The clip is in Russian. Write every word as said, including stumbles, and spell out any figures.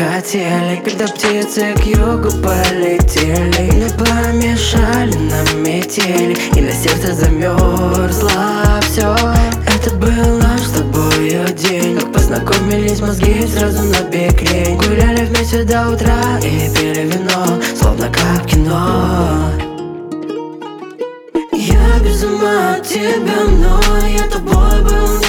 хотели, когда птицы к югу полетели. Не помешали нам метели, и на сердце замерзло все. Это был наш с тобою день, как познакомились мозги сразу на бекрень. Гуляли вместе до утра и пили вино, словно как в кино. Я без ума от тебя, но я тобой был